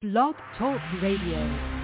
Blog Talk Radio.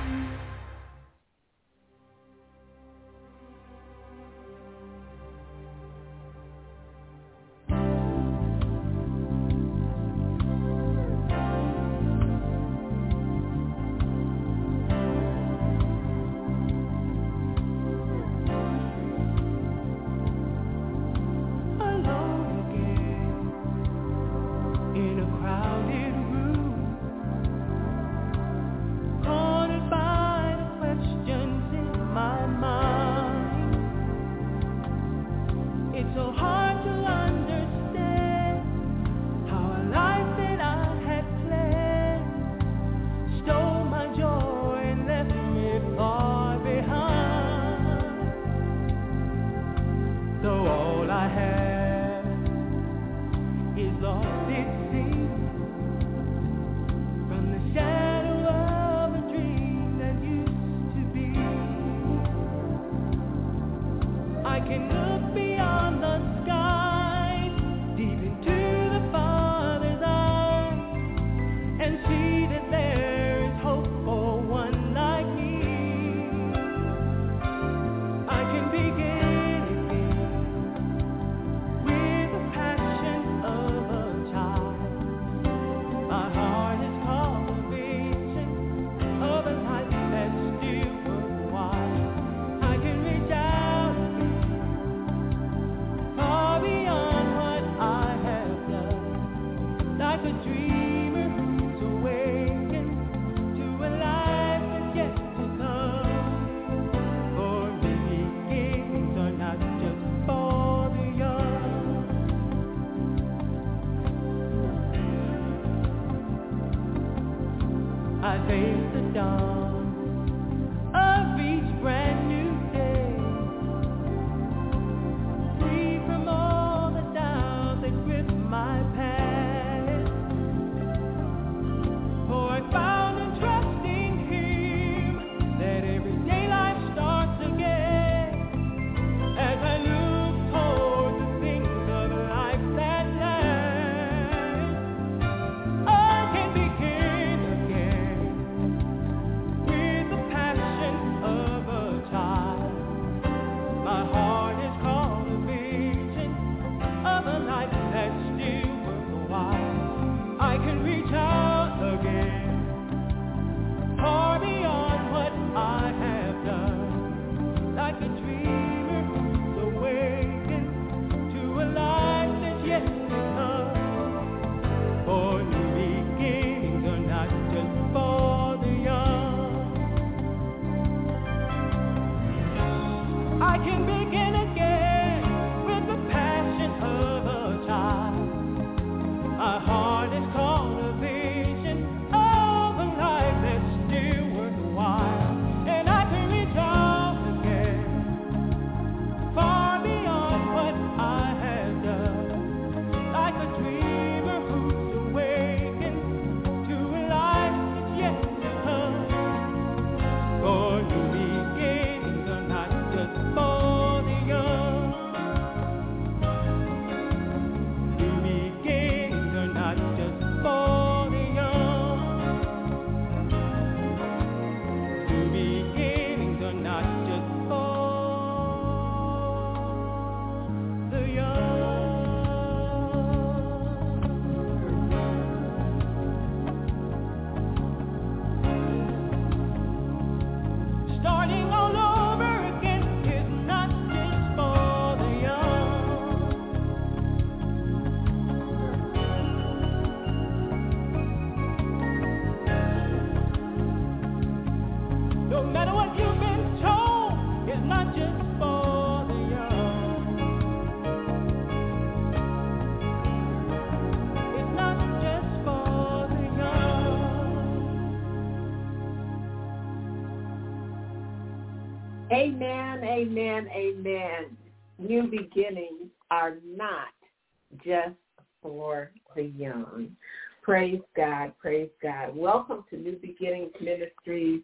Amen, amen, amen. New beginnings are not just for the young. Praise God, praise God. Welcome to New Beginnings Ministries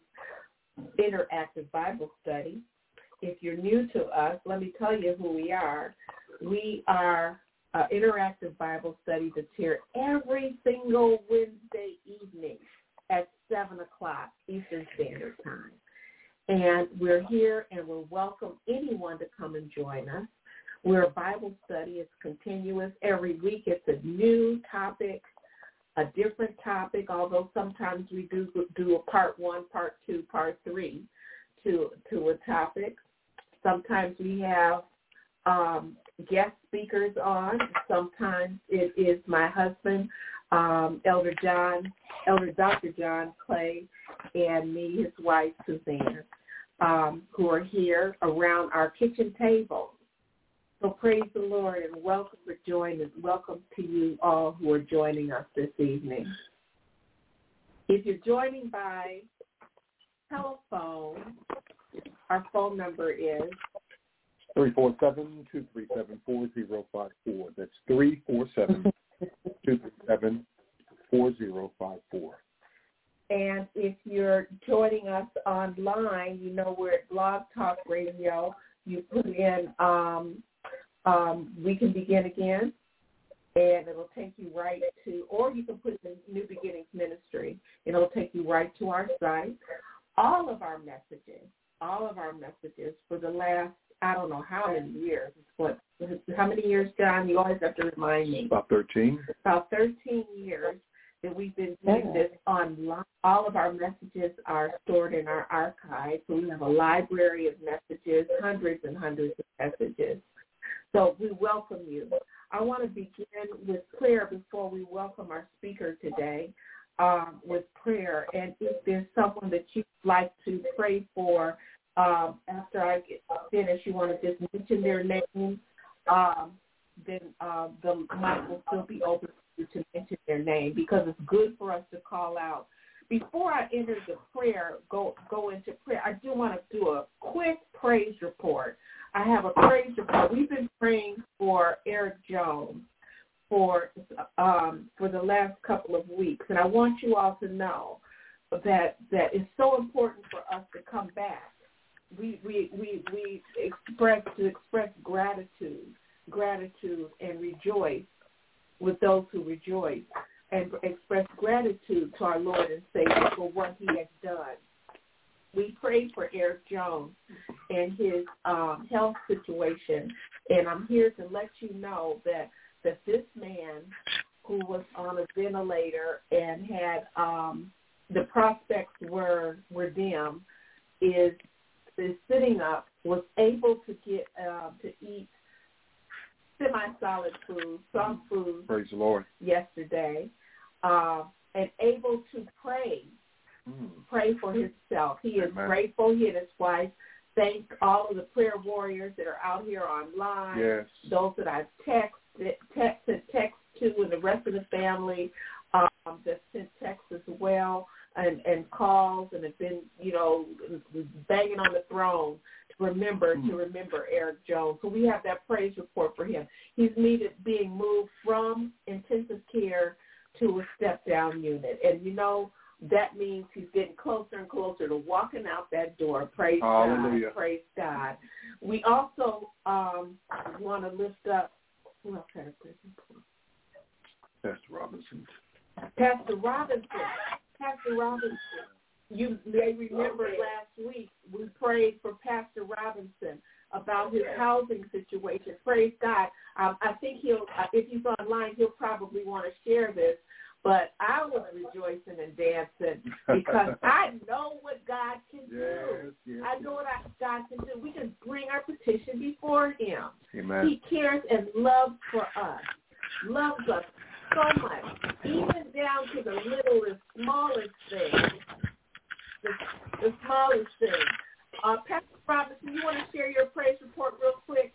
Interactive Bible Study. If you're new to us, let me tell you who we are. We are interactive Bible study that's here every single Wednesday evening at 7 o'clock Eastern Standard Time. And we're here and we'll welcome anyone to come and join us. We're a Bible study. It's continuous. Every week it's a new topic, a different topic, although sometimes we do a part 1, part 2, part 3 to a topic. Sometimes we have guest speakers on. Sometimes it is my husband, Elder Dr. John Clay, and me, his wife, Suzanne, who are here around our kitchen table. So praise the Lord and welcome for joining. Welcome to you all who are joining us this evening. If you're joining by telephone, our phone number is 347-237-4054. That's 347-237-4054. And if you're joining us online, you know we're at Blog Talk Radio. You put in We Can Begin Again, and it'll take you right to, or you can put in New Beginnings Ministry. It'll take you right to our site. All of our messages for the last, I don't know how many years. How many years, John? You always have to remind me. About 13. About 13 years that we've been doing this online. All of our messages are stored in our archive. So we have a library of messages, hundreds and hundreds of messages. So we welcome you. I want to begin with prayer before we welcome our speaker today, with prayer. And if there's someone that you'd like to pray for, after I get finished, you want to just mention their name, then the mic will still be open for you to mention their name, because it's good for us to call out. Before I enter the prayer, go into prayer, I do want to do a quick praise report. I have a praise report. We've been praying for Eric Jones for the last couple of weeks, and I want you all to know that it's so important for us to come back. We express gratitude and rejoice with those who rejoice, and express gratitude to our Lord and Savior for what he has done. We prayed for Eric Jones and his health situation, and I'm here to let you know that this man, who was on a ventilator and had the prospects were dim, is sitting up, was able to get to eat semi-solid food, some food. Praise the Lord. Yesterday, and able to pray for himself. He is grateful. He and his wife thank all of the prayer warriors that are out here online. Yes. Those that I've texted to, and the rest of the family that sent texts as well, and calls, and have been, banging on the throne to remember Eric Jones. So we have that praise report for him. He's being moved from intensive care to a step-down unit. And, that means he's getting closer and closer to walking out that door. Praise Hallelujah. God. Praise God. We also want to lift up, who else had a praise report? Pastor Robinson. You may remember last week we prayed for Pastor Robinson about his housing situation. Praise God. I think if he's online, he'll probably want to share this. But I was rejoicing and dancing because I know what God can do. Yes. I know what God can do. We can bring our petition before him. Amen. He cares and loves for us. Loves us so much, even down to the littlest, smallest thing. The smallest thing. Pastor Robinson, you want to share your praise report real quick?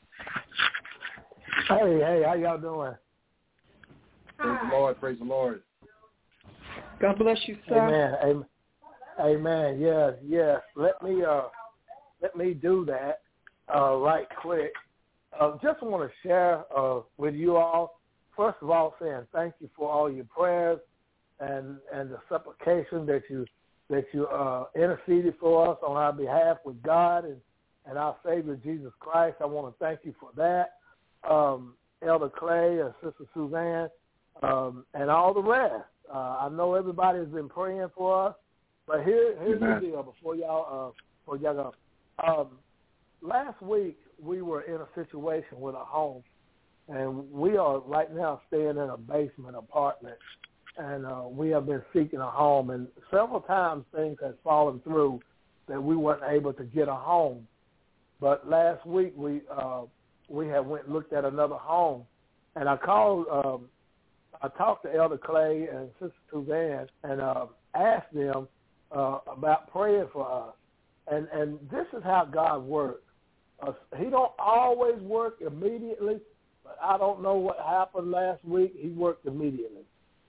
Hey, how y'all doing? Praise the Lord. Praise the Lord. God bless you, sir. Amen. Yes. Let me do that right quick. Just want to share with you all. First of all, saying thank you for all your prayers and the supplication that you interceded for us on our behalf with God and our Savior Jesus Christ. I want to thank you for that, Elder Clay and Sister Suzanne, and all the rest. I know everybody has been praying for us, but here's the deal before y'all go. Last week we were in a situation with a home, and we are right now staying in a basement apartment, and we have been seeking a home, and several times things have fallen through that we weren't able to get a home. But last week we had went and looked at another home, and I talked to Elder Clay and Sister Suzanne and asked them about praying for us. And this is how God works. He don't always work immediately, but I don't know what happened last week. He worked immediately.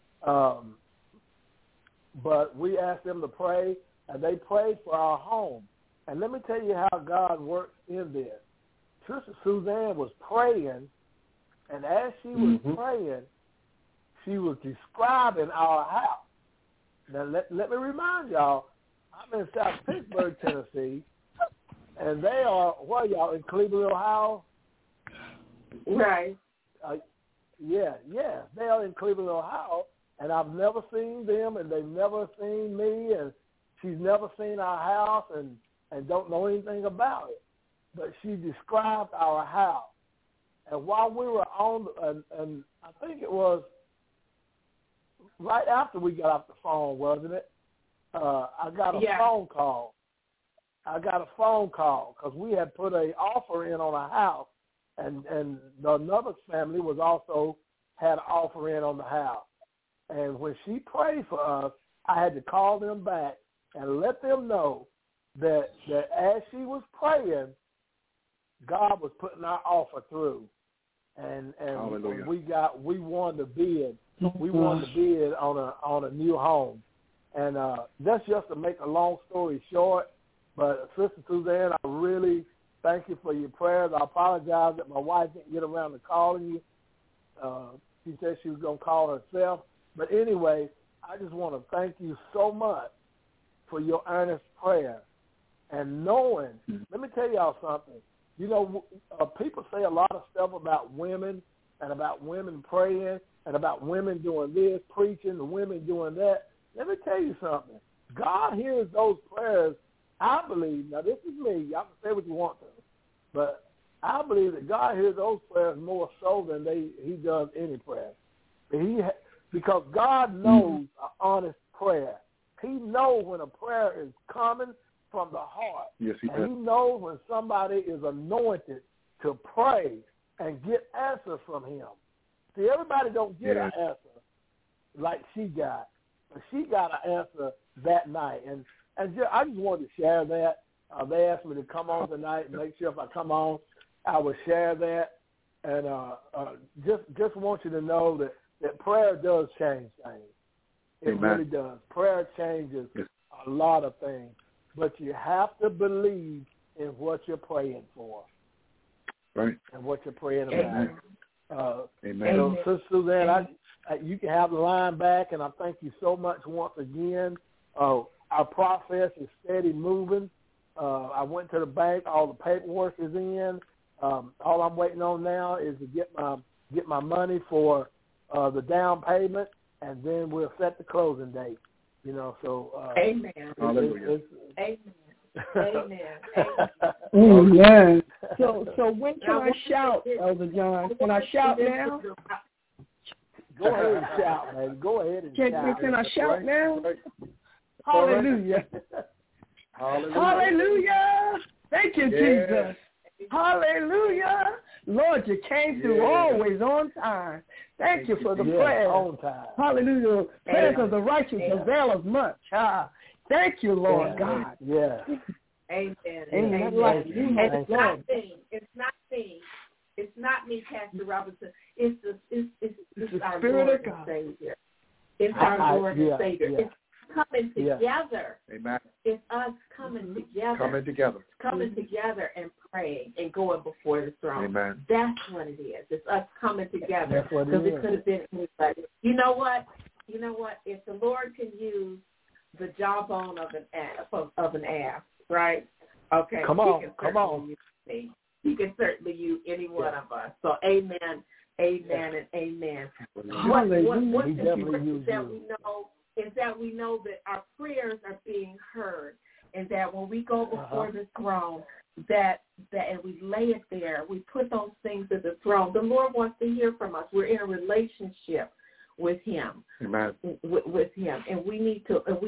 But we asked them to pray, and they prayed for our home. And let me tell you how God works in this. Sister Suzanne was praying, and as she was praying, she was describing our house. Now, let me remind y'all, I'm in South Pittsburgh, Tennessee, and they are, where y'all, in Cleveland, Ohio? Right. Yeah, they are in Cleveland, Ohio, and I've never seen them, and they've never seen me, and she's never seen our house and don't know anything about it. But she described our house. And while we were on, and I think it was right after we got off the phone, wasn't it? I got a phone call. I got a phone call because we had put an offer in on a house, and another family was also had an offer in on the house. And when she prayed for us, I had to call them back and let them know that as she was praying, God was putting our offer through. And we won the bid. We won the bid on a new home. And that's just to make a long story short. But Sister Suzanne, I really thank you for your prayers. I apologize that my wife didn't get around to calling you. She said she was going to call herself. But anyway, I just want to thank you so much for your earnest prayer. And knowing, let me tell y'all something. You know, people say a lot of stuff about women and about women praying and about women doing this, preaching, and women doing that. Let me tell you something. God hears those prayers, I believe. Now, this is me. Y'all can say what you want to. But I believe that God hears those prayers more so than he does any prayer. Because God knows an honest prayer. He knows when a prayer is coming from the heart. Yes, he does. And he knows when somebody is anointed to pray and get answers from him. See, everybody don't get an answer like she got. But she got an answer that night. And I just wanted to share that. They asked me to come on tonight and make sure if I come on, I would share that. And just want you to know that prayer does change things. It really does. Prayer changes a lot of things. But you have to believe in what you're praying for. Right. And what you're praying about. Amen. So, Sister Suzanne, you can have the line back, and I thank you so much once again. Our process is steady moving. I went to the bank. All the paperwork is in. All I'm waiting on now is to get my money for the down payment, and then we'll set the closing date. You know, so amen. Hallelujah. Amen. Amen. So when can I shout, Elder John? Can I shout now? Go ahead and shout, man. Go ahead and shout. Can I shout now? Hallelujah. Hallelujah. Thank you, Jesus. Hallelujah. Lord, you came through always on time. Thank you for the prayer. On time. Hallelujah. Prayers of the righteous avail us much. Thank you, Lord God. Yeah. Amen. It's not me. It's not me, Pastor Robinson. It's our Spirit Lord of God. and Savior. It's our Lord and Savior. Yeah. It's coming together. Amen. It's us coming together. Coming together and praying and going before the throne. Amen. That's what it is. It's us coming together. That's what Because it it could have been anybody. You know what? If the Lord can use the jawbone of an ass, right? Okay. Come on. He can certainly use any one of us. So, amen. Amen and amen. One thing that we know that our prayers are being heard, and that when we go before the throne, that and we lay it there, we put those things at the throne. The Lord wants to hear from us. We're in a relationship with Him. Amen. With Him, and we need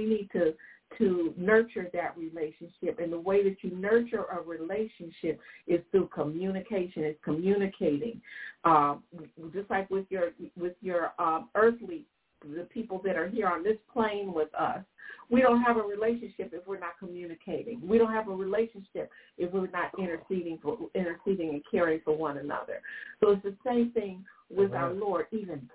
to nurture that relationship. And the way that you nurture a relationship is through communication. It's communicating, just like with your earthly, the people that are here on this plane with us. We don't have a relationship if we're not communicating. We don't have a relationship if we're not interceding and caring for one another. So it's the same thing with our Lord. Even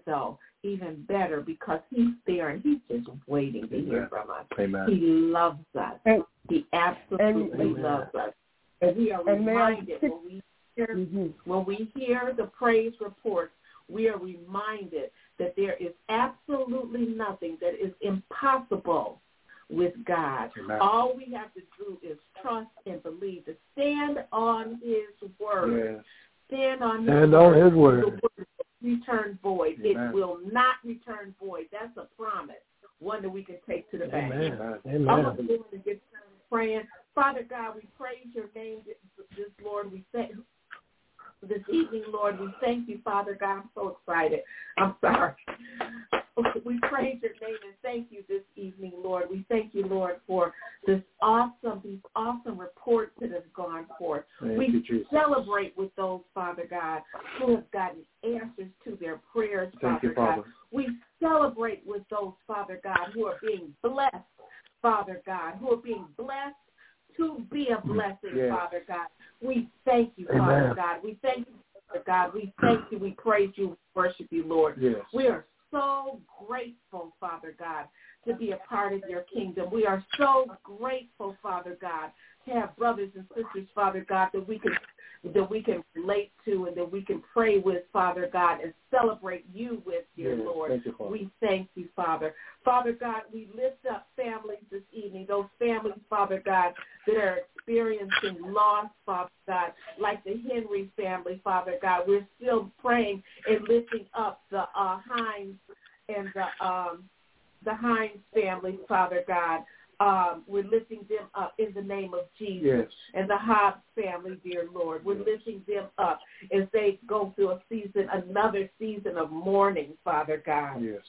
better, because He's there and He's just waiting to hear from us. Amen. He loves us. He absolutely loves us. And we are reminded when we hear the praise reports, we are reminded that there is absolutely nothing that is impossible with God. Amen. All we have to do is trust and believe, to stand on His word. Yes. Stand on His word. The word return void. Amen. It will not return void. That's a promise, one that we can take to the bank. Amen. I want to get started praying. Father God, we praise your name this Lord. We thank this evening, Lord. We thank you, Father God. I'm so excited. I'm sorry. We praise your name and thank you this evening, Lord. We thank you, Lord, for these awesome reports that have gone forth. We celebrate with those, Father God, who have gotten answers to their prayers, Father God. We celebrate with those, Father God, who are being blessed, Father God, who are being blessed to be a blessing, Father God. We thank you, Father God. We thank you, Father God. We thank you. We praise you. We worship you, Lord. Yes. We are so grateful, Father God, to be a part of your kingdom. We are so grateful, Father God, to have brothers and sisters, Father God, that we can relate to and that we can pray with, Father God, and celebrate you with, dear Lord. Thank you, we thank you, Father. Father God, we lift up families this evening, those families, Father God, that are experiencing loss, Father God, like the Henry family, Father God. We're still praying and lifting up the Hines and the Hines family, Father God. We're lifting them up in the name of Jesus. Yes. And the Hobbs family, dear Lord. We're lifting them up as they go through another season of mourning, Father God. Yes.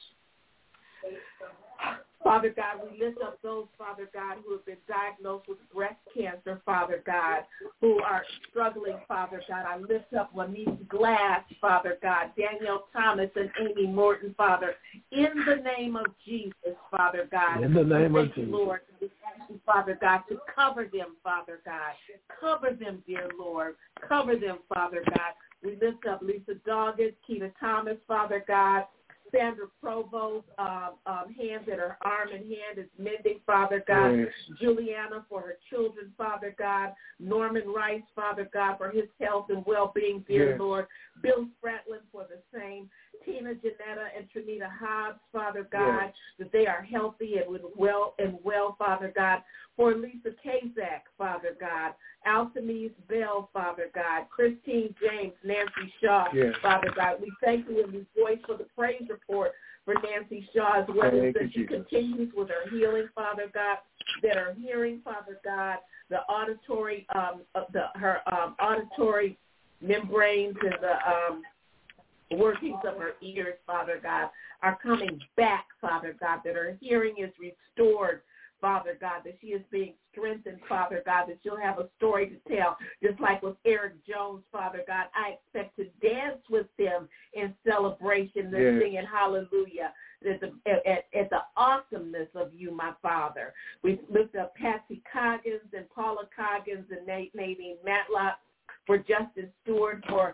Father God, we lift up those, Father God, who have been diagnosed with breast cancer, Father God, who are struggling, Father God. I lift up Lanice Glass, Father God, Danielle Thomas, and Amy Morton, Father, in the name of Jesus, Father God. In the name of Jesus. Lord, we ask you, Father God, to cover them, Father God. Cover them, dear Lord. Cover them, Father God. We lift up Lisa Doggett, Keita Thomas, Father God. Sandra Provost, hands at her arm and hand is mending, Father God. Yes. Juliana for her children, Father God. Norman Rice, Father God, for his health and well-being, dear Lord. Bill Spratlin for the same. Tina, Janetta, and Trinita Hobbs, Father God, that they are healthy and well, Father God. For Lisa Kazak, Father God. Altamise Bell, Father God. Christine James, Nancy Shaw, Father God. We thank you and rejoice for the praise report for Nancy Shaw as well, that she continues with her healing, Father God, that are hearing, Father God, the auditory, her auditory membranes and the workings of her ears, Father God, are coming back, Father God, that her hearing is restored, Father God, that she is being strengthened, Father God, that she'll have a story to tell, just like with Eric Jones, Father God. I expect to dance with them in celebration and singing hallelujah at the awesomeness of you, my Father. We lift up Patsy Coggins and Paula Coggins and Nadine Matlock, for Justin Stewart, for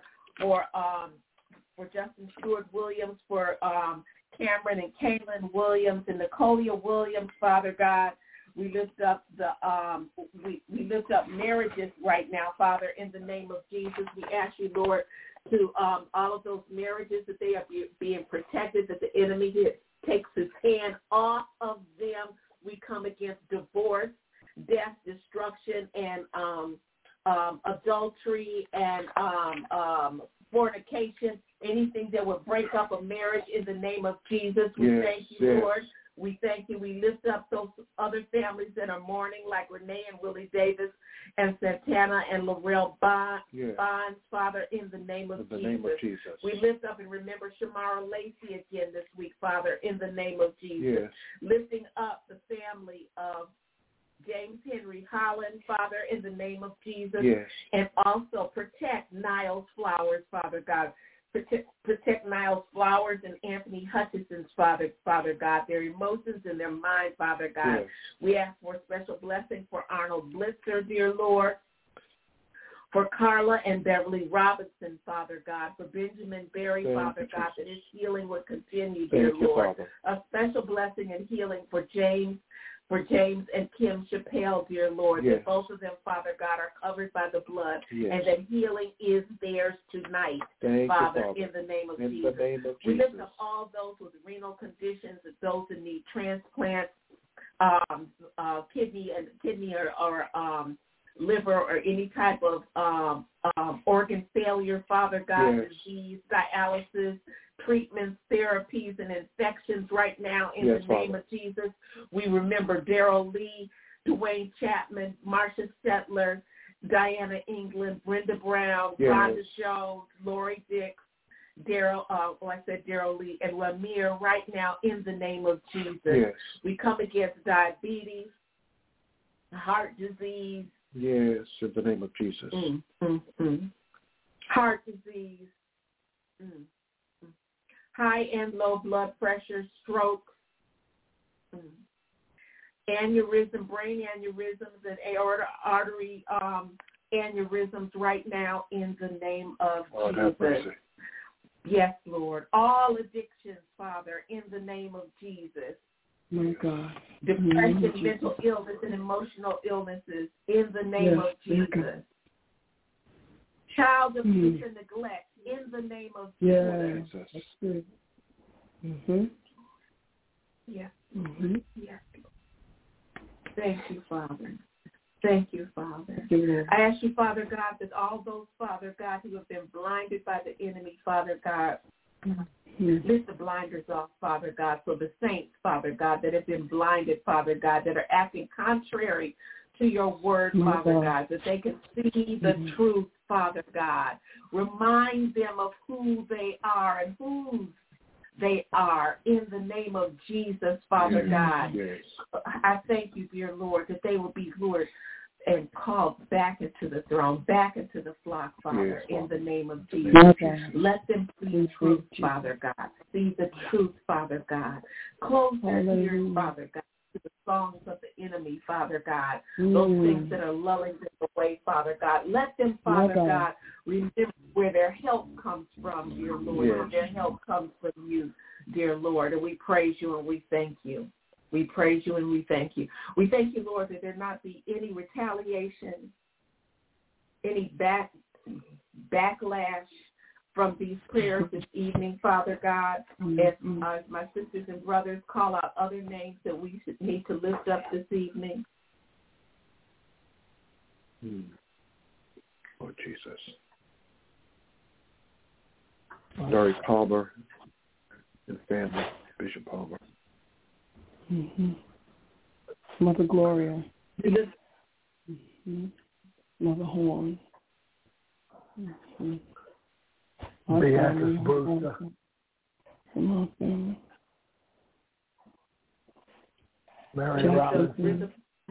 Justin Stewart Williams, for Cameron and Kaylin Williams and Nicolia Williams, Father God. We lift up we lift up marriages right now, Father, in the name of Jesus. We ask you, Lord, to all of those marriages that they are being protected, that the enemy takes his hand off of them. We come against divorce, death, destruction, and adultery and fornication anything that would break up a marriage in the name of Jesus. We thank you, Lord. We thank you. We lift up those other families that are mourning, like Renee and Willie Davis and Santana and Laurel Bonds, Father, in the name of Jesus. We lift up and remember Shamara Lacey again this week, Father, in the name of Jesus. Lifting up the family of James Henry Holland, Father, in the name of Jesus. And also protect Niles Flowers, Father God. Protect Niles Flowers and Anthony Hutchison's, Father God, their emotions and their mind, Father God. We ask for a special blessing for Arnold Blitzer, dear Lord, for Carla and Beverly Robinson, Father God, for Benjamin Berry, Father God, that his healing would continue, dear Lord. A special blessing and healing for James and Kim Chappelle, dear Lord, that both of them, Father God, are covered by the blood, and that healing is theirs tonight, Father, in the name of Jesus. We lift up all those with renal conditions and those that need transplants, kidney or liver or any type of organ failure, Father God, disease, dialysis, treatments, therapies, and infections right now in the name of Jesus. We remember Daryl Lee, Dwayne Chapman, Marcia Settler, Diana England, Brenda Brown, Rhonda Jones, Lori Dix, Daryl Lee, and Ramir right now in the name of Jesus. We come against diabetes, heart disease. Yes, in the name of Jesus. Heart disease. High and low blood pressure, strokes, aneurysm, brain aneurysms, and aorta artery aneurysms right now in the name of Jesus. Yes, Lord. All addictions, Father, in the name of Jesus. My God. Depression, mental illness, and emotional illnesses in the name of Jesus. Child abuse and neglect in the name of Jesus. Yes. Thank you, Father. Thank you, Father. I ask you, Father God, that all those, Father God, who have been blinded by the enemy, Father God, lift the blinders off, Father God, for the saints, Father God, that have been blinded, Father God, that are acting contrary to your word, Father God, that they can see the truth, Father God. Remind them of who they are and whose they are in the name of Jesus, Father God. I thank you, dear Lord, that they will be, Lord, and called back into the throne, back into the flock, Father, in the name of Jesus. Let them see the truth, Father God. See the truth, Father God. Close their ears, Father God, to the songs of the enemy, Father God. Those things that are lulling them away, Father God. Let them, Father God, remember where their help comes from, dear Lord. Where their help comes from you, dear Lord. And we praise you and we thank you. We praise you and we thank you. We thank you, Lord, that there not be any retaliation, any backlash from these prayers this evening, Father God. As my sisters and brothers call out other names that we need to lift up this evening. Lord Jesus. Larry Palmer and family, Bishop Palmer. Mother Gloria. Mother Horn. Beatrice Brewster. My family. Mary Robinson.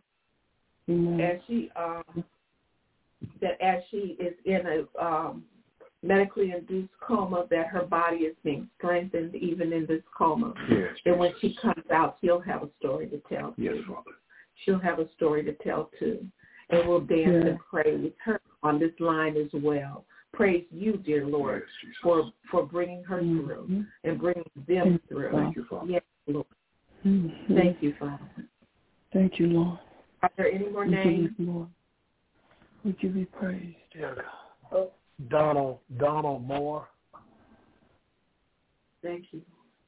As she is in a medically induced coma, that her body is being strengthened even in this coma. And when she comes out, she'll have a story to tell too. Father. She'll have a story to tell too. And we'll dance and pray with her on this line as well. Praise you, dear Lord, for bringing her through and bringing them through. Thank you, Father. Yes, Lord. Thank you, Father. Thank you, Lord. Are there any more names? Lord. We give you praise. Donald Moore. Thank you.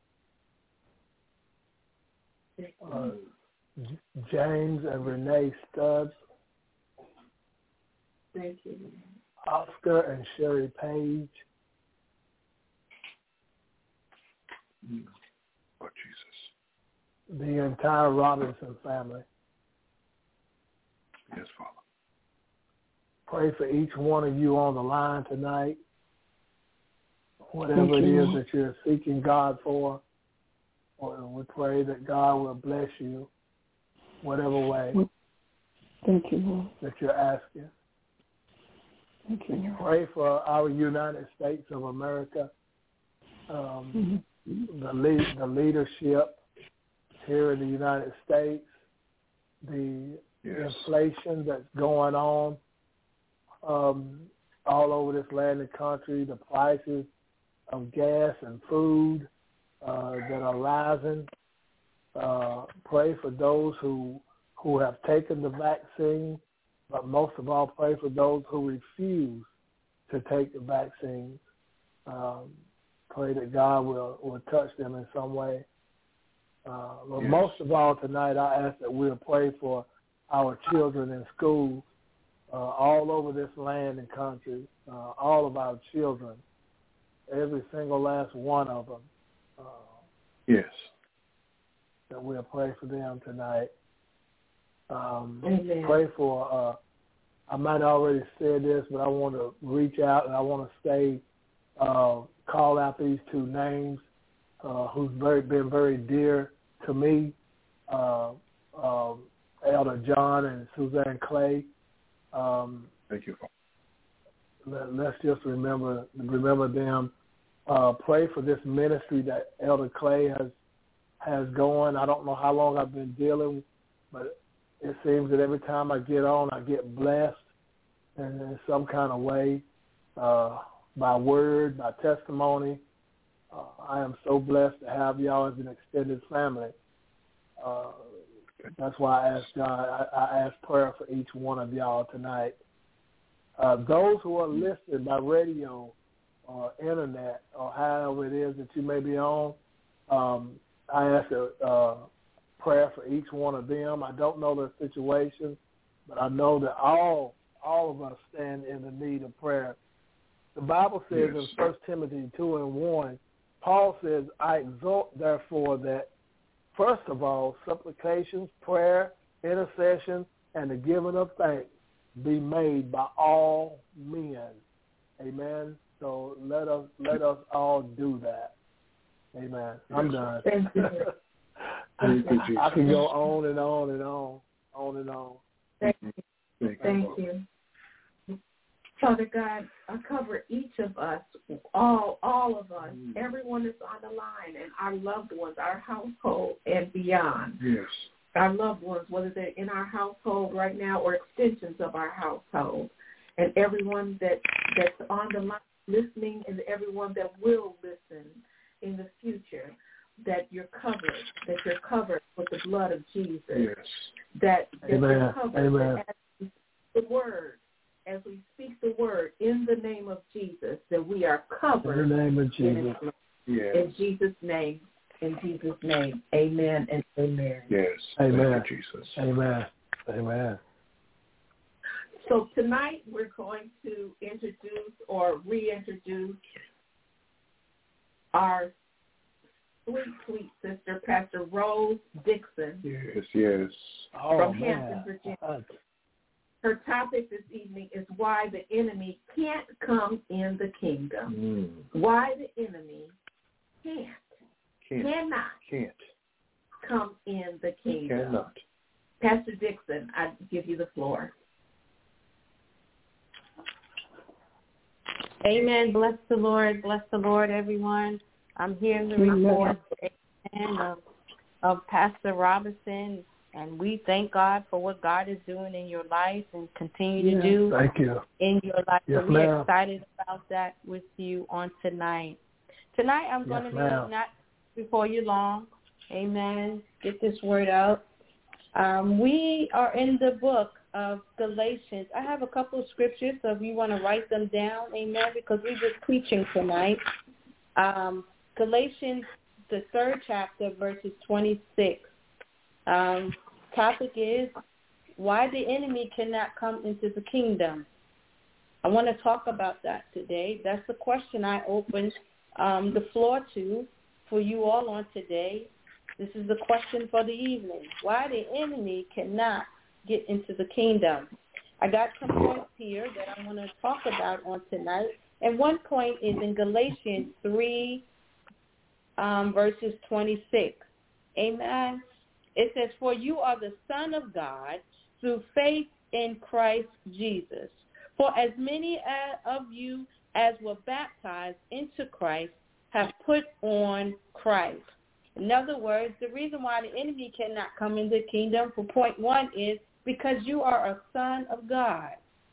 James and Renee Stubbs. Thank you. Oscar and Sherry Page. Oh, Jesus. The entire Robinson family. Yes, Father. Pray for each one of you on the line tonight. Whatever it is that you're seeking God for, we pray that God will bless you whatever way Thank you, Lord. that you're asking. Thank you, Lord. Pray for our United States of America, the leadership here in the United States, the inflation that's going on all over this land and country, the prices of gas and food that are rising. Pray for those who have taken the vaccine, but most of all, pray for those who refuse to take the vaccine. Pray that God will touch them in some way. But most of all tonight, I ask that we'll pray for our children in school all over this land and country, all of our children, every single last one of them. Yes. That we'll pray for them tonight. Amen. Pray for, I might have already said this, but I want to reach out and I want to say, call out these two names who's been very dear to me, Elder John and Suzanne Clay. Thank you, Father. Let's just remember them. Pray for this ministry that Elder Clay has going. I don't know how long I've been dealing, but it seems that every time I get on, I get blessed in some kind of way, by word, by testimony. I am so blessed to have y'all as an extended family. That's why I asked God. I asked prayer for each one of y'all tonight. Those who are listening by radio or internet or however it is that you may be on, I ask a prayer for each one of them. I don't know their situation, but I know that all of us stand in the need of prayer. The Bible says in 1 Timothy 2:1, Paul says, I exhort, therefore, that first of all, supplications, prayer, intercession, and the giving of thanks be made by all men. Amen. So let us all do that. Amen. I'm done. Thank you. I can go on and on and on. Thank you. Father God, I cover each of us, all of us, everyone that's on the line, and our loved ones, our household, and beyond. Yes. Our loved ones, whether they're in our household right now or extensions of our household, and everyone that's on the line listening, and everyone that will listen in the future, that you're covered with the blood of Jesus. Yes. That you're covered. Amen. As we speak the word in the name of Jesus, that we are covered. In the name of Jesus. In Jesus' name. In Jesus' name. Amen and amen. Yes. Amen. Thank you, Jesus. Amen. Amen. So tonight we're going to introduce or reintroduce our sweet sister, Pastor Rose Dixon. Yes. From Hampton, Virginia. Her topic this evening is why the enemy can't come in the kingdom. Why the enemy cannot come in the kingdom. Cannot. Pastor Dixon, I give you the floor. Amen. Bless the Lord, everyone. I'm here to report of Pastor Robinson. And we thank God for what God is doing in your life and continue to do in your life. Yes, so we're excited about that with you on tonight. Tonight I'm going to be not before you long. Amen. Get this word out. We are in the book of Galatians. I have a couple of scriptures, so if you want to write them down, amen, because we're just preaching tonight. Galatians, the 3rd chapter, verses 26. Topic is why the enemy cannot come into the kingdom. I want to talk about that today. That's the question I opened the floor to. for you all on today. This is the question for the evening. Why the enemy cannot get into the kingdom? I got some points here that I want to talk about on tonight. And one point is in Galatians 3, verses 26. Amen. It says, for you are the Son of God through faith in Christ Jesus. For as many of you as were baptized into Christ have put on Christ. In other words, the reason why the enemy cannot come into the kingdom, for point one, is because you are a son of God.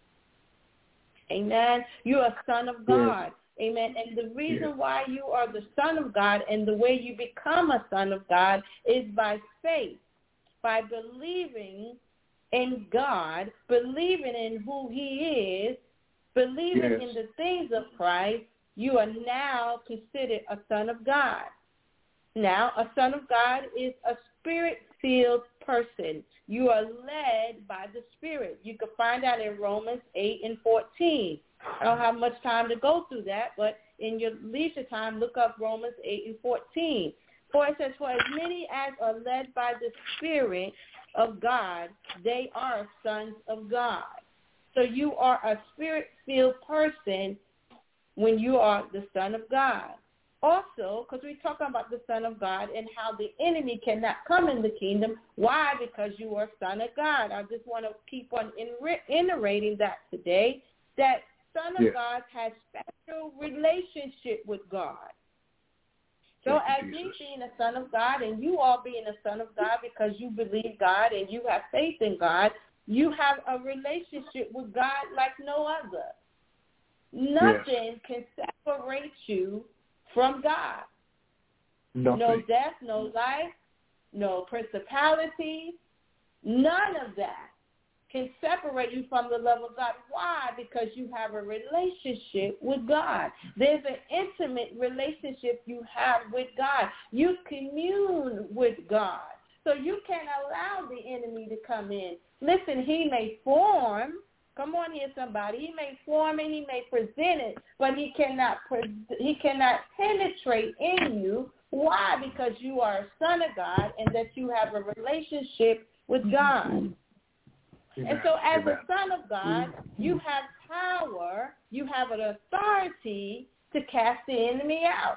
Amen. You are a son of God. Yes. Amen. And the reason why you are the son of God and the way you become a son of God is by faith, by believing in God, believing in who he is, believing in the things of Christ. You are now considered a son of God. Now, a son of God is a spirit-filled person. You are led by the Spirit. You can find out in Romans 8 and 14. I don't have much time to go through that, but in your leisure time, look up Romans 8 and 14. For it says, for as many as are led by the Spirit of God, they are sons of God. So you are a spirit-filled person when you are the Son of God. Also, because we're talking about the Son of God and how the enemy cannot come in the kingdom. Why? Because you are Son of God. I just want to keep on iterating that today, that Son of God has special relationship with God. So as me being a son of God and you all being a son of God because you believe God and you have faith in God, you have a relationship with God like no other. Nothing can separate you from God. Nothing. No death, no life, no principality, none of that can separate you from the love of God. Why? Because you have a relationship with God. There's an intimate relationship you have with God. You commune with God. So you can't allow the enemy to come in. Listen, he may form. Come on here, somebody. He may form and he may present it, but he cannot penetrate in you. Why? Because you are a son of God and that you have a relationship with God. And so as a son of God, you have power, you have an authority to cast the enemy out.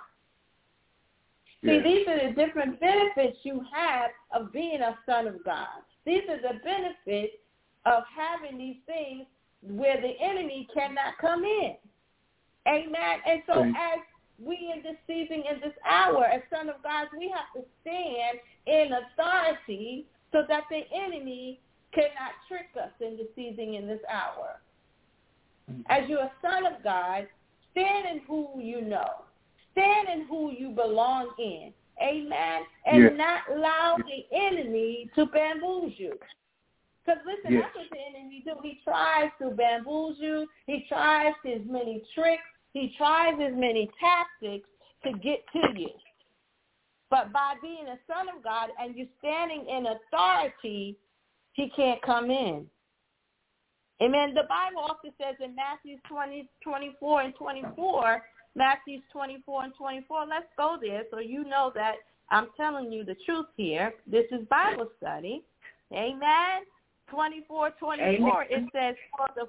See, these are the different benefits you have of being a son of God. These are the benefits of having these things where the enemy cannot come in. Amen. And so as we in this season, in this hour, as son of God, we have to stand in authority so that the enemy cannot trick us in this season, in this hour. As you're a son of God, stand in who you know. Stand in who you belong in. Amen. And not allow the enemy to bamboozle you. Because listen, that's what the enemy do. He tries to bamboozle you. He tries his many tricks. He tries his many tactics to get to you. But by being a son of God and you standing in authority, he can't come in. Amen. The Bible also says in Matthew 24 and 24, Matthew 24 and 24, let's go there so you know that I'm telling you the truth here. This is Bible study. Amen. 24, it says, for the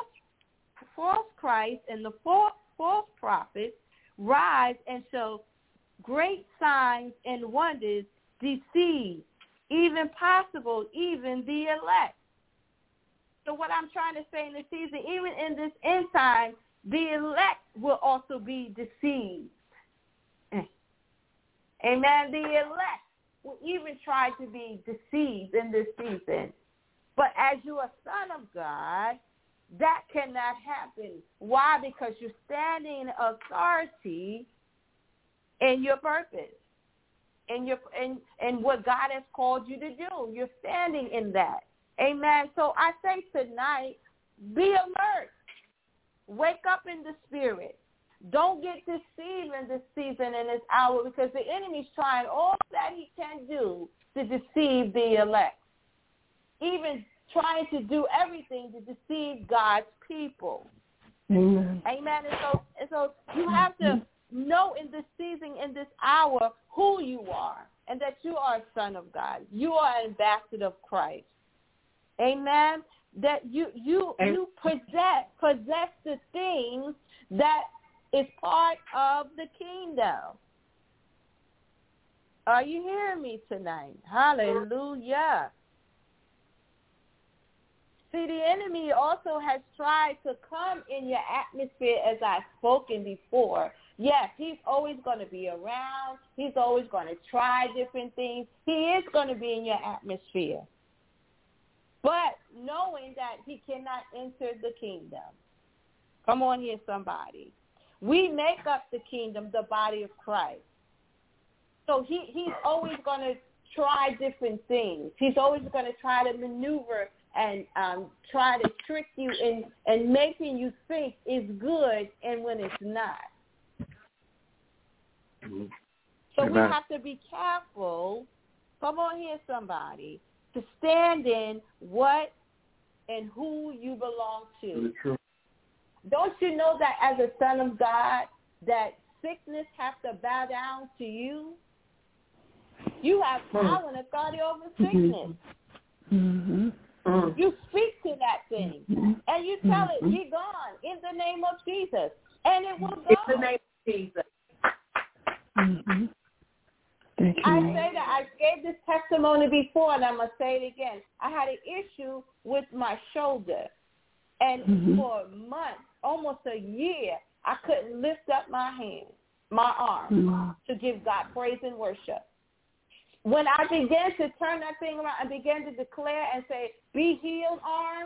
false Christ and the false prophets rise and show great signs and wonders, deceive, even possible, even the elect. So what I'm trying to say in this season, even in this end time, the elect will also be deceived. Amen. The elect will even try to be deceived in this season. But as you are a son of God, that cannot happen. Why? Because you're standing in authority in your purpose, in what God has called you to do. You're standing in that. Amen. So I say tonight, be alert. Wake up in the spirit. Don't get deceived in this season and this hour because the enemy's trying all that he can do to deceive the elect. Even trying to do everything to deceive God's people. Amen. Amen. And so you have to know in this season, in this hour, who you are and that you are a son of God. You are an ambassador of Christ. Amen. That you possess the things that is part of the kingdom. Are you hearing me tonight? Hallelujah. See, the enemy also has tried to come in your atmosphere, as I've spoken before. Yes, he's always going to be around. He's always going to try different things. He is going to be in your atmosphere. But knowing that he cannot enter the kingdom. Come on here, somebody. We make up the kingdom, the body of Christ. So he's always going to try different things. He's always going to try to maneuver and try to trick you in making you think it's good and when it's not. Mm-hmm. So Amen. we have to be careful, come on here somebody, to stand in what and who you belong to. True. Don't you know that as a son of God, that sickness has to bow down to you? You have power and authority over sickness. Mm-hmm. You speak to that thing, and you tell it, be gone, in the name of Jesus, and it will go. In the name of Jesus. Mm-hmm. Thank you. I say that I gave this testimony before, and I'm going to say it again. I had an issue with my shoulder, and for months, almost a year, I couldn't lift up my arm to give God praise and worship. When I began to turn that thing around and began to declare and say, be healed, arm,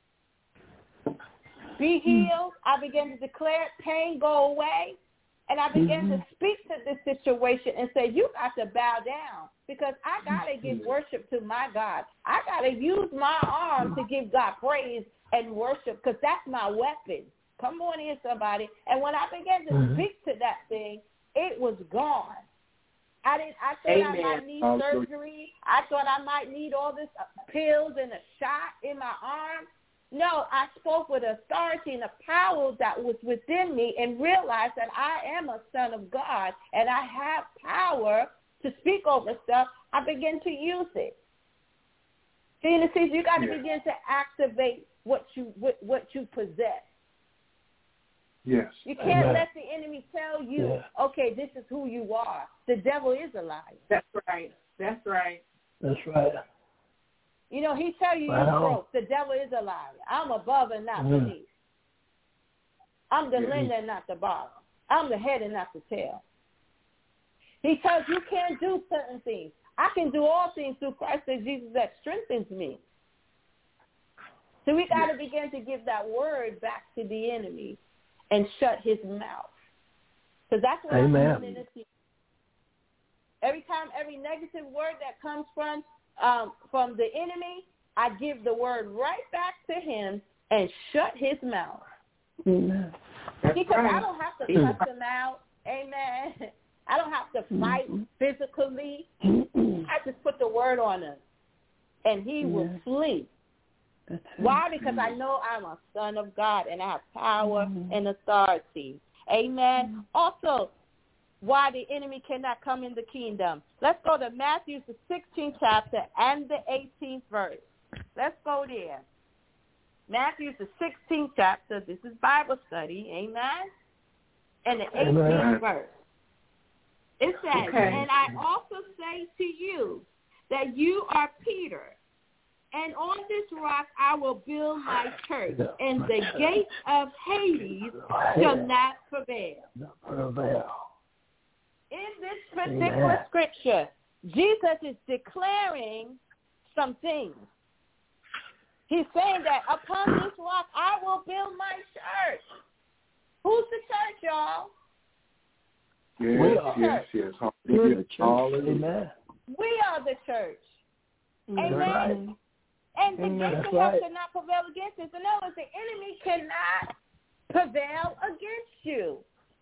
be healed, I began to declare pain go away. And I began to speak to this situation and say, you got to bow down because I got to give worship to my God. I got to use my arm to give God praise and worship because that's my weapon. Come on in, somebody. And when I began to speak to that thing, it was gone. I thought I might need surgery. I thought I might need all this pills and a shot in my arm. No, I spoke with authority and the power that was within me and realized that I am a son of God and I have power to speak over stuff. I began to use it. See, in the season, you got to begin to activate what you possess. Yes. You can't let the enemy tell you, okay, this is who you are. The devil is a liar. That's right. That's right. That's right. You know, he tell you you're broke. The devil is a liar. I'm above and not beneath. I'm the lender and not the borrower. I'm the head and not the tail. He tells you can't do certain things. I can do all things through Christ Jesus that strengthens me. So we got to begin to give that word back to the enemy and shut his mouth. Because that's what I'm doing in this season. Every time, every negative word that comes from the enemy, I give the word right back to him and shut his mouth. Amen. Because I don't have to cuss him out. Amen. I don't have to fight physically. I just put the word on him, and he will flee. Why? Because I know I'm a son of God, and I have power and authority. Amen. Also, why the enemy cannot come in the kingdom. Let's go to Matthew, the 16th chapter and the 18th verse. Let's go there. Matthew, the 16th chapter. This is Bible study. Amen. And the 18th verse. It says, and I also say to you that you are Peter, and on this rock I will build my church, and the gates of Hades shall not prevail. In this particular scripture, Jesus is declaring some things. He's saying that upon this rock I will build my church. Who's the church, y'all? Yes. Amen. We are the church. Amen. Right. And the gates of hell cannot prevail against us. In other words, the enemy cannot prevail against you.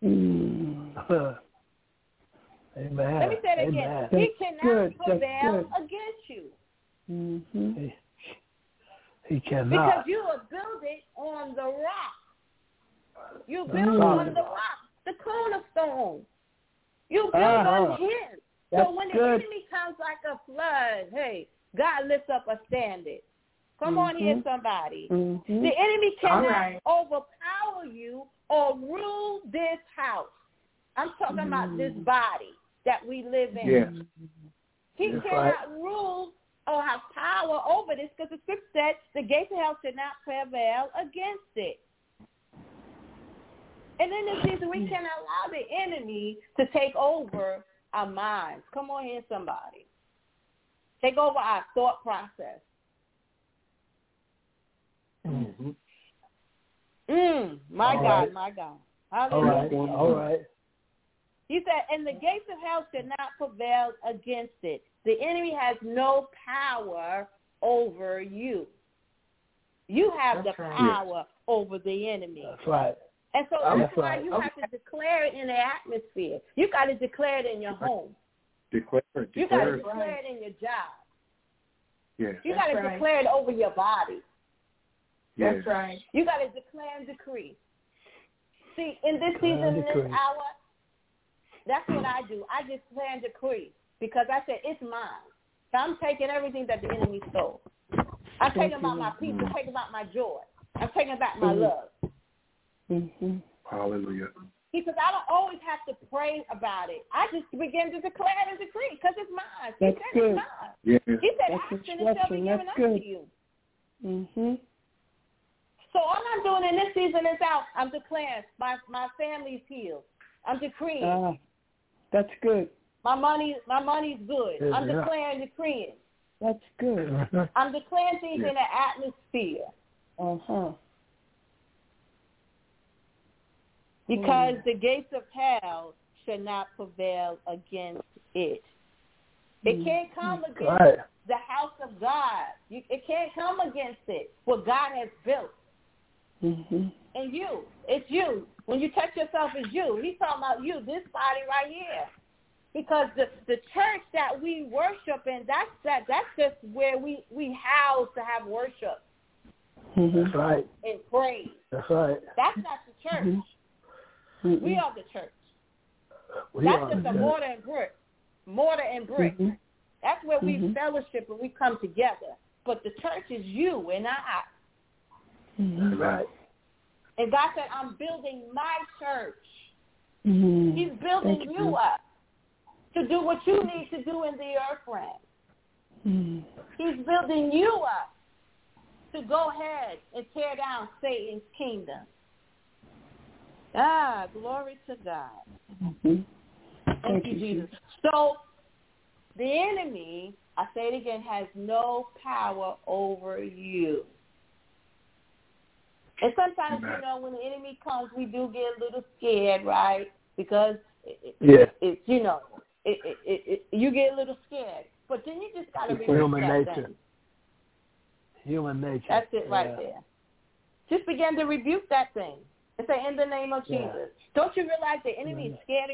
Amen. Let me say it again. He cannot prevail against you. Mm-hmm. He cannot. Because you are building on the rock. You build on the rock. the cornerstone. You build on him. So when the enemy comes like a flood, hey, God lifts up a standard. Come on here, somebody. The enemy cannot overpower you or rule this house. I'm talking about this body that we live in. Yes. He cannot rule or have power over this because the scripture said the gates of hell should not prevail against it. And in this season, we cannot allow the enemy to take over our minds. Come on here, somebody. Take over our thought process. My God. Hallelujah. All right. He said, and the gates of hell should not prevail against it. The enemy has no power over you. You have the power over the enemy. That's right. And so that's why you have to declare it in the atmosphere. You got to declare it in your home. Declare it. You got to declare it in your job. Yes. You got to declare it over your body. Yes. That's right. You got to declare and decree. See, in this season, in this hour, that's what I do. I declare and decree because I said it's mine. So I'm taking everything that the enemy stole. I'm taking about my peace. I'm taking about my joy. I'm taking back my love. Hallelujah. He says, I don't always have to pray about it. I just begin to declare and decree because it's mine. He said it's mine. Yes. He said, ask and it shall be given unto you. So all I'm doing in this season is I'm declaring my family's healed. I'm decreeing. That's good. My money's good. I'm declaring, decreeing. That's good. I'm declaring things in the atmosphere. Because the gates of hell should not prevail against it. It can't come against the house of God. It can't come against it. What God has built. And you. It's you. When you touch yourself, it's you. He's talking about you, this body right here. Because the church that we worship in, that's just where we house to have worship. That's right. And praise. That's right. That's not the church. We are the church. That's just a mortar and brick. That's where we fellowship and we come together. But the church is you and I. Right. And God said, I'm building my church. He's building you up to do what you need to do in the earth realm. He's building you up to go ahead and tear down Satan's kingdom. Glory to God. Thank you, Jesus. So the enemy, I say it again, has no power over you. And sometimes, when the enemy comes, we do get a little scared, right? Because, you get a little scared. But then you just got to rebuke human that nature. thing. Human nature. That's it right there. Just begin to rebuke that thing. And say, in the name of Jesus. Don't you realize the enemy is scared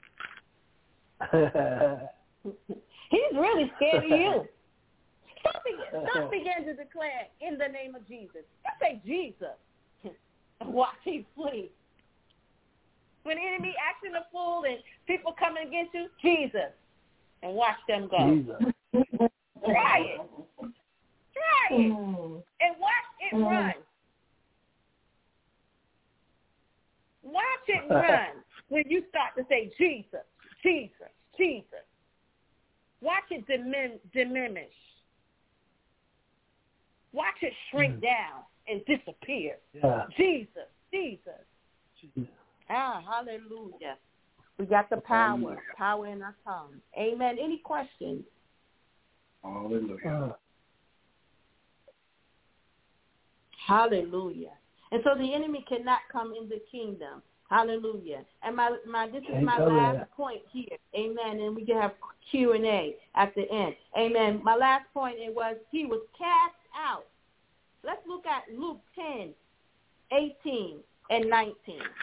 of you? He's really scared of you. Stop begin to declare, in the name of Jesus. Just say, Jesus. And watch him flee. When the enemy acting a fool and people coming against you, Jesus. And watch them go. Jesus. Try it. And watch it run. Watch it run when you start to say, Jesus, Jesus, Jesus. Watch it diminish. Watch it shrink down and disappear. Jesus, Jesus. Hallelujah. We got the power in our tongue. Amen. Any questions? Hallelujah. Hallelujah. And so the enemy cannot come in the kingdom. Hallelujah. And this is my last point here. Amen. And we can have Q&A at the end. Amen. My last point, it was he was cast out. Let's look at Luke 10, 18 and 19.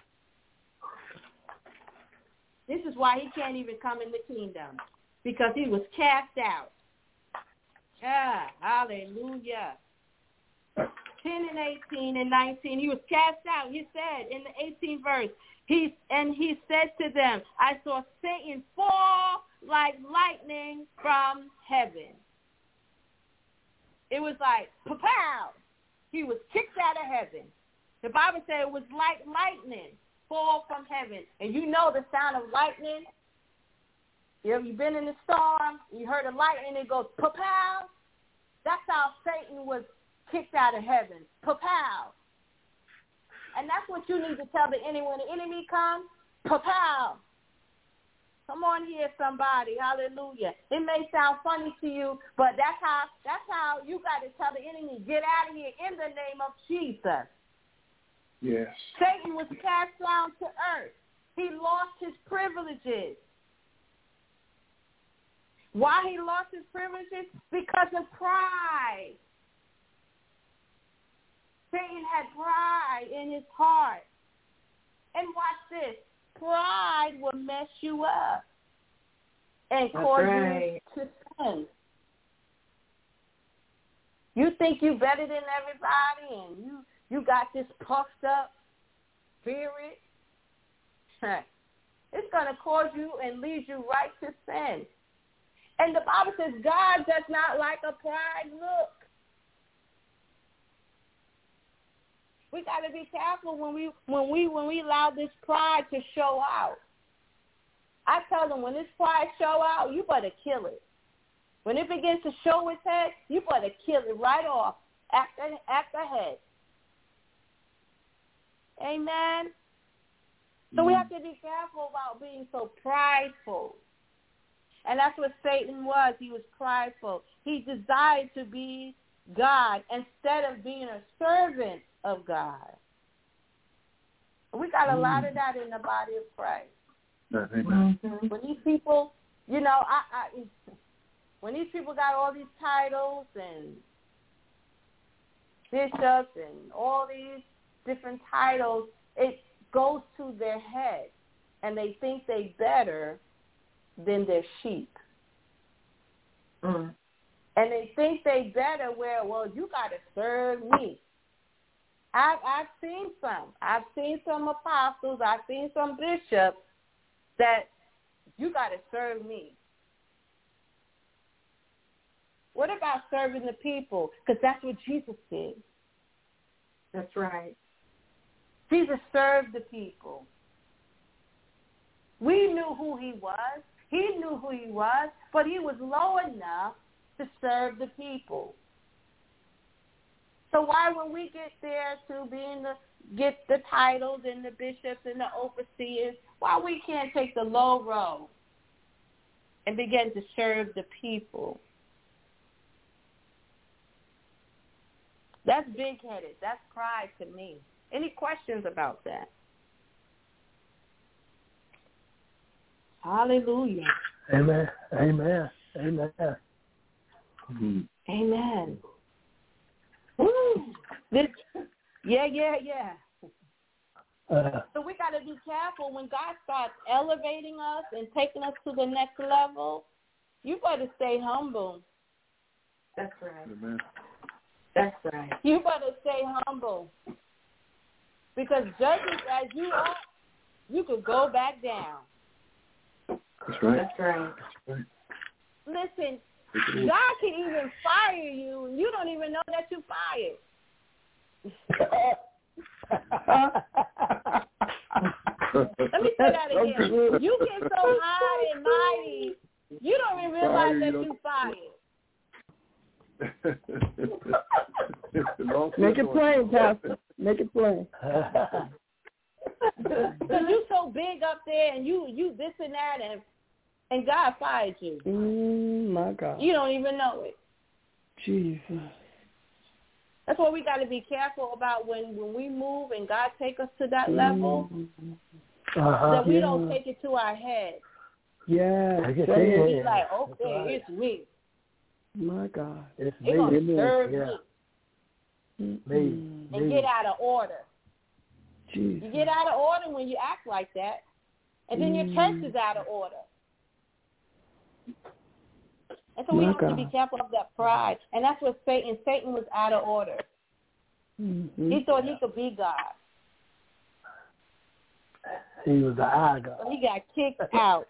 This is why he can't even come in the kingdom, because he was cast out. Hallelujah. 10 and 18 and 19, he was cast out. He said in the 18th verse, he said to them, I saw Satan fall like lightning from heaven. It was like, pow! He was kicked out of heaven. The Bible said it was like lightning fall from heaven. And you know the sound of lightning? You've been in the storm, you heard a lightning, it goes, pow! That's how Satan was kicked out of heaven. Pow! And that's what you need to tell the enemy when the enemy comes. Pow! Come on here, somebody. Hallelujah. It may sound funny to you, but that's how you got to tell the enemy, get out of here in the name of Jesus. Yes. Satan was cast down to earth. He lost his privileges. Why he lost his privileges? Because of pride. Satan had pride in his heart. And watch this. Pride will mess you up and cause you to sin. You think you're better than everybody and you got this puffed up spirit. It's going to cause you and lead you right to sin. And the Bible says God does not like a pride look. We got to be careful when we allow this pride to show out. I tell them, when this pride show out, you better kill it. When it begins to show its head, you better kill it right off at the head. Amen? So we have to be careful about being so prideful. And that's what Satan was. He was prideful. He desired to be God instead of being a servant of God. We got a lot of that in the body of Christ. Amen. When these people, when these people got all these titles and bishops and all these different titles, it goes to their head, and they think they better than their sheep. And they think they better you got to serve me. I've seen some. I've seen some apostles. I've seen some bishops that you got to serve me. What about serving the people? Because that's what Jesus did. That's right. Jesus served the people. We knew who he was. He knew who he was, but he was low enough to serve the people. So why, when we get there to get the titles and the bishops and the overseers, why we can't take the low road and begin to serve the people? That's big-headed. That's pride to me. Any questions about that? Hallelujah. Amen. Amen. Amen. Mm-hmm. Amen. Woo. Yeah. So we got to be careful when God starts elevating us and taking us to the next level. You better stay humble. That's right. Amen. That's right. You better stay humble. Because judges as you are, you could go back down. That's right. That's right. That's right. Listen, God can even fire you, and you don't even know that you fired. Let me say that again. You get so high and mighty, you don't even realize that you fired. Make it plain, Pastor. Make it plain. Because you're so big up there, and you this and that, and God fired you. My God. You don't even know it. Jesus. That's why we got to be careful about when we move and God take us to that level, that we don't take it to our head. Yeah. Be like, okay, it's me. My God. It's They're going to serve me. And get out of order. Jesus. You get out of order when you act like that, and then your church is out of order. And so we have to be careful of that pride. And that's what Satan was out of order. Mm-hmm. He thought he could be God. He was the eye God. So he got kicked out.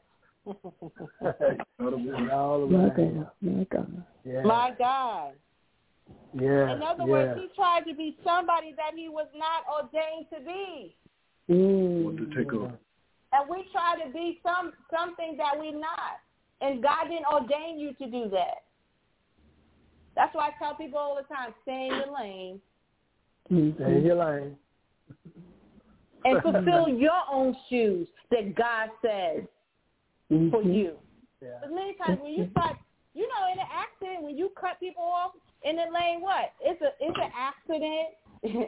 My God. Yeah. My God. Yeah. In other words, he tried to be somebody that he was not ordained to be. Want to take over. And we try to be something that we're not. And God didn't ordain you to do that. That's why I tell people all the time, stay in your lane. Stay in your lane. And fulfill your own shoes that God says for you. Yeah. Because many times when you start, in an accident, when you cut people off in the lane, what? It's an accident.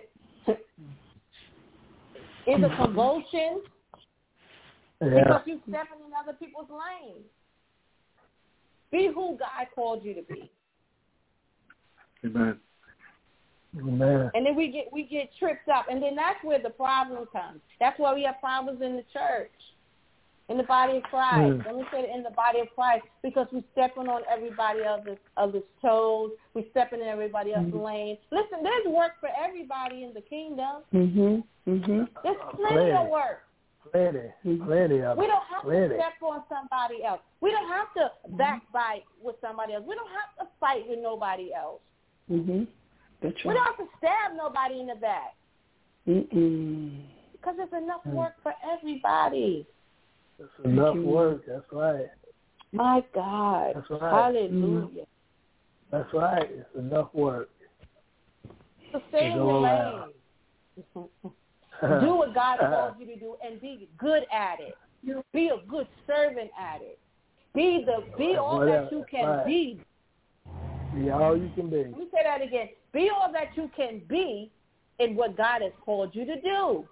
It's a convulsion. Because you're stepping in other people's lanes. Be who God called you to be. Amen. Amen. And then we get tripped up, and then that's where the problem comes. That's why we have problems in the church, in the body of Christ. Let me say it, in the body of Christ, because we're stepping on everybody else's toes. We're stepping in everybody else's lane. Listen, there's work for everybody in the kingdom. There's plenty of work. Plenty of it. We don't have to step on somebody else. We don't have to backbite with somebody else. We don't have to fight with nobody else. That's right. We don't have to stab nobody in the back. Because there's enough work for everybody. There's enough work. That's right. My God. That's right. Hallelujah. That's right. It's enough work. So stay in your lane. Do what God calls you to do and be good at it. Be a good servant at it. Be all that you can be. Be all you can be. Let me say that again. Be all that you can be in what God has called you to do.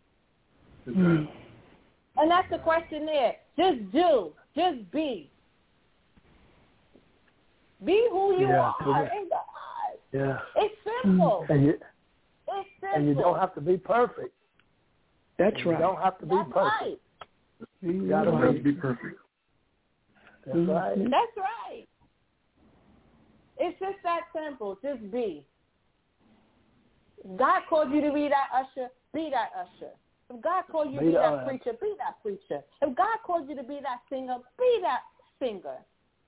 And that's the question there. Just do. Just be. Be who you are in God. Yeah. It's simple. It's simple. And you don't have to be perfect. That's right. You don't have to be perfect. Right. You got to be perfect. That's right. That's right. It's just that simple. Just be. If God called you to be that usher, be that usher. If God called you to be that preacher, be that preacher. If God called you to be that singer, be that singer.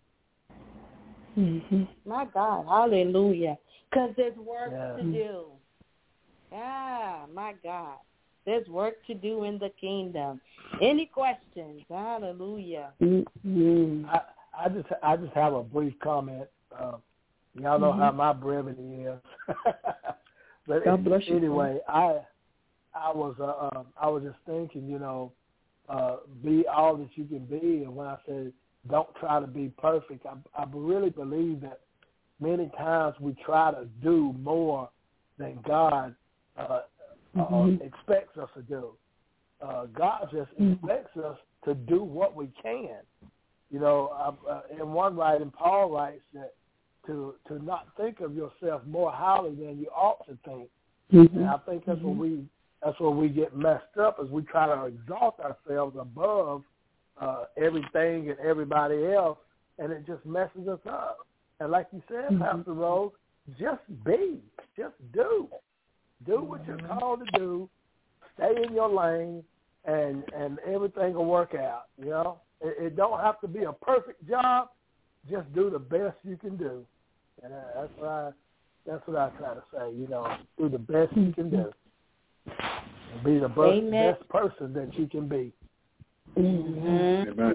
My God, hallelujah. Because there's work to do. Yeah, my God. There's work to do in the kingdom. Any questions? Hallelujah. I just have a brief comment. Y'all know how my brevity is. But God bless you. Anyway, I was just thinking, be all that you can be. And when I say don't try to be perfect, I really believe that many times we try to do more than God expects us to do. God just expects us to do what we can. In one writing, Paul writes that to not think of yourself more highly than you ought to think. And I think that's where we get messed up, is we try to exalt ourselves above everything and everybody else, and it just messes us up. And like you said, Pastor Rose, just be, just do what you're called to do. Stay in your lane, and everything will work out. It don't have to be a perfect job. Just do the best you can do, and that's what I try to say. Do the best you can do, and be the best person that you can be. Amen.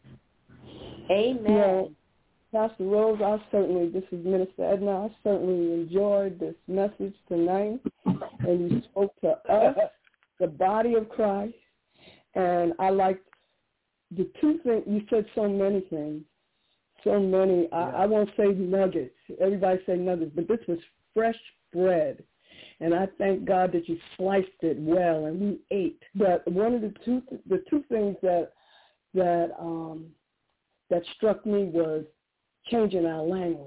Amen. Pastor Rose, this is Minister Edna, I certainly enjoyed this message tonight, and you spoke to us, the body of Christ, and I liked the two things. You said so many things, so many. I won't say nuggets. Everybody say nuggets, but this was fresh bread, and I thank God that you sliced it well, and we ate. But one of the two things that struck me was changing our language.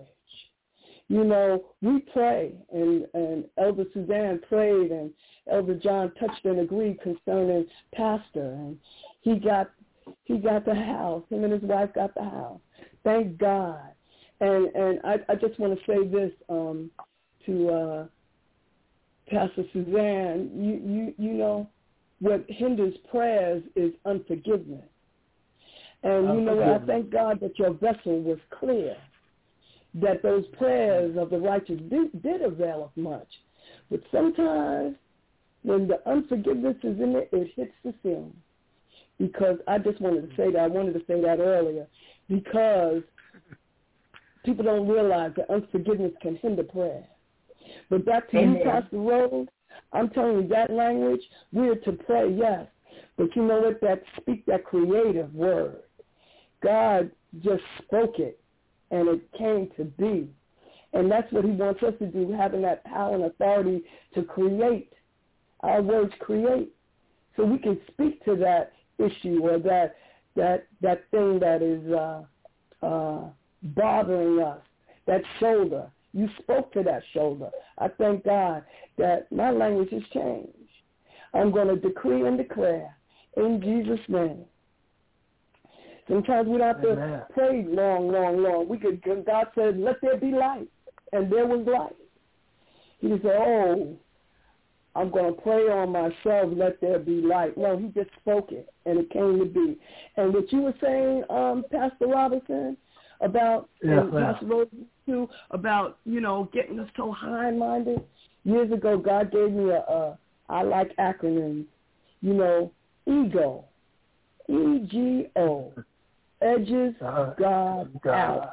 We pray, and Elder Suzanne prayed, and Elder John touched and agreed concerning Pastor, and he got the house. Him and his wife got the house. Thank God. And I just want to say this to Pastor Suzanne, you know, what hinders prayers is unforgiveness. And you know, I thank God that your vessel was clear, that those prayers of the righteous did avail of much. But sometimes when the unforgiveness is in it, it hits the ceiling. Because I just wanted to say that. I wanted to say that earlier. Because people don't realize that unforgiveness can hinder prayer. But back to you, Pastor Rose, I'm telling you, that language, we're to pray, yes. But you know what? Speak that creative word. God just spoke it, and it came to be. And that's what he wants us to do, having that power and authority to create. Our words create. So we can speak to that issue or that thing that is bothering us, that shoulder. You spoke to that shoulder. I thank God that my language has changed. I'm going to decree and declare in Jesus' name. Sometimes we don't have to pray long. God said, let there be light. And there was light. He didn't say, I'm going to pray on myself, let there be light. No, he just spoke it, and it came to be. And what you were saying, Pastor Robinson, about, and Pastor Rose too, about, you know, getting us so high-minded. Years ago, God gave me I like acronyms, you know, EGO, E-G-O, edges God out.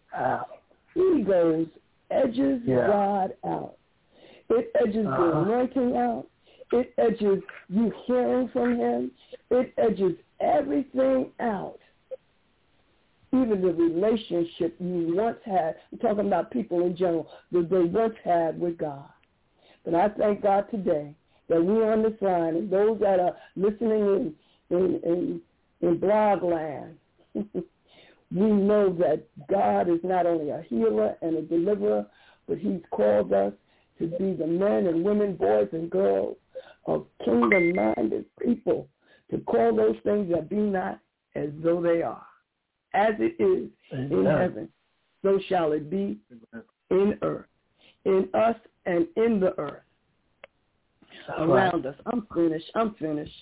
Egos edges God out. It edges the anointing out. It edges you hearing from him. It edges everything out. Even the relationship you once had. I'm talking about people in general, that they once had with God. But I thank God today that we're on this line, and those that are listening in blog land, we know that God is not only a healer and a deliverer, but he's called us to be the men and women, boys and girls of kingdom-minded people, to call those things that be not as though they are. As it is in heaven, so shall it be in earth, in us and in the earth, around us. I'm finished. I'm finished.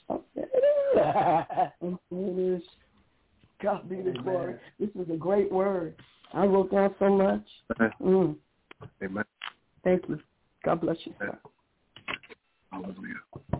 God be the glory. This was a great word. I wrote down so much. Amen. Thank you. God bless you, sir. Hallelujah.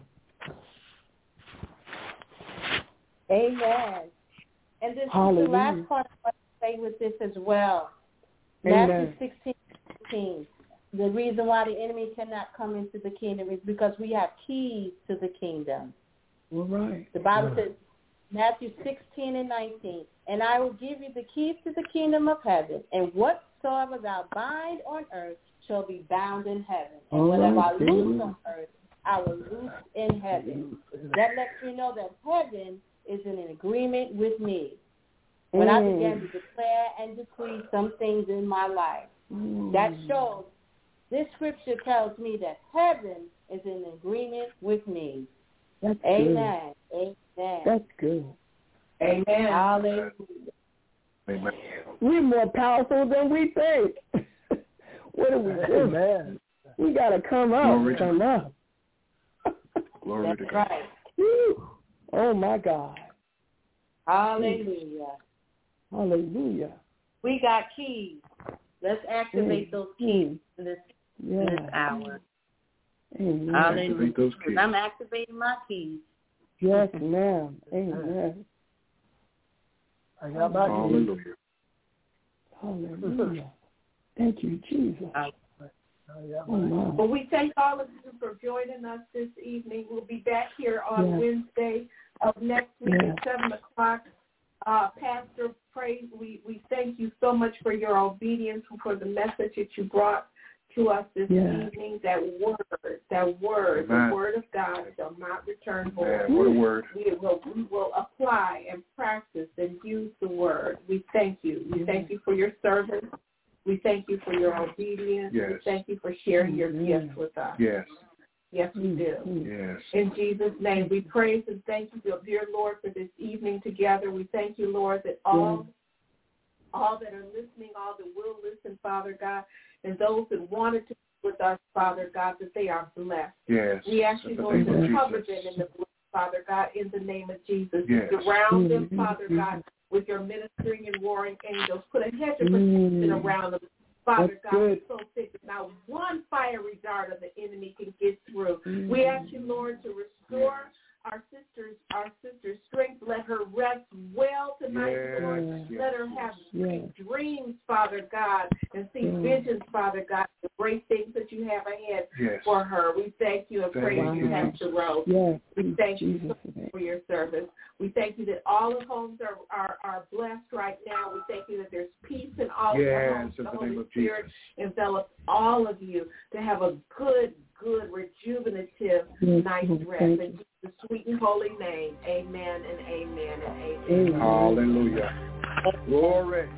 Amen. And this is the last part I want to say with this as well. Matthew 16:16. The reason why the enemy cannot come into the kingdom is because we have keys to the kingdom. All right. The Bible says, Matthew 16:19, and I will give you the keys to the kingdom of heaven, and whatsoever thou bind on earth shall be bound in heaven, and whatever I loose on earth, I will loose in heaven. That lets me know that heaven is in an agreement with me. When I began to declare and decree some things in my life, that shows, this scripture tells me that heaven is in agreement with me. That's Amen. Good. Amen. That's good. Amen. Hallelujah. Amen. We're more powerful than we think. What do we do? Amen. We got to come up. Glory Come up. Glory to That's God. right. Whew. Oh, my God. Hallelujah. Hallelujah. We got keys. Let's activate those keys in this hour. Amen. Hallelujah. Activate those keys. I'm activating my keys. Yes, ma'am. Amen. I got my keys. Hallelujah. Hallelujah. Thank you, Jesus. Well, we thank all of you for joining us this evening. We'll be back here on Wednesday of next week at 7 o'clock. Pastor, we thank you so much for your obedience, for the message that you brought to us this evening. That word, the word of God shall not return void. What a word. We will apply and practice and use the word. We thank you. We thank you for your service. We thank you for your obedience. Yes. We thank you for sharing your gifts with us. Yes. Yes, we do. Yes. In Jesus' name, we praise and thank you, dear Lord, for this evening together. We thank you, Lord, that all that are listening, all that will listen, Father God, and those that wanted to with us, Father God, that they are blessed. Yes. We ask you, Lord, to cover them in the blood, Father God, in the name of Jesus. Yes. Surround them, Father God, with your ministering and warring angels. Put a hedge of protection around them. Father God, we're so sick that not one fiery dart of the enemy can get through. We ask you, Lord, to restore our sister's strength. Let her rest well tonight, Lord. Let her have great dreams, Father God, and see visions, Father God, the great things that you have ahead for her. We thank you and praise you, Pastor Rose. We thank you so much for your service. We thank you that all the homes are blessed right now. We thank you that there's peace in all of the homes. The Holy Spirit envelops all of you to have a good, rejuvenative night's rest. In Jesus' sweet and holy name, amen and amen and amen. Hallelujah. Glory.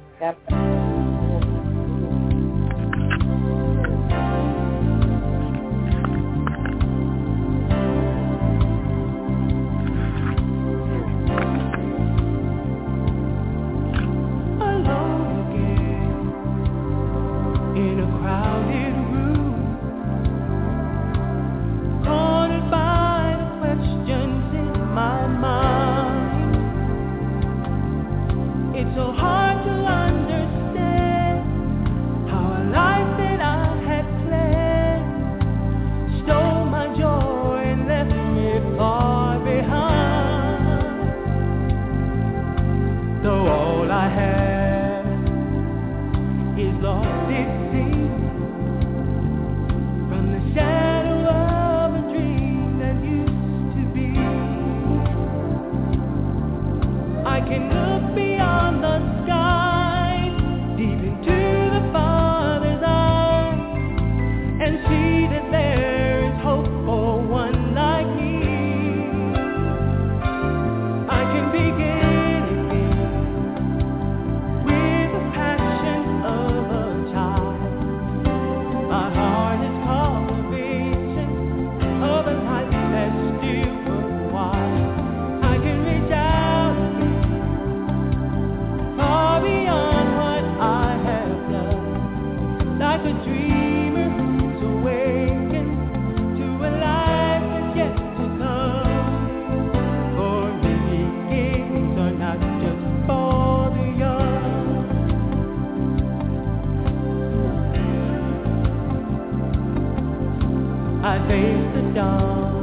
I face the dawn.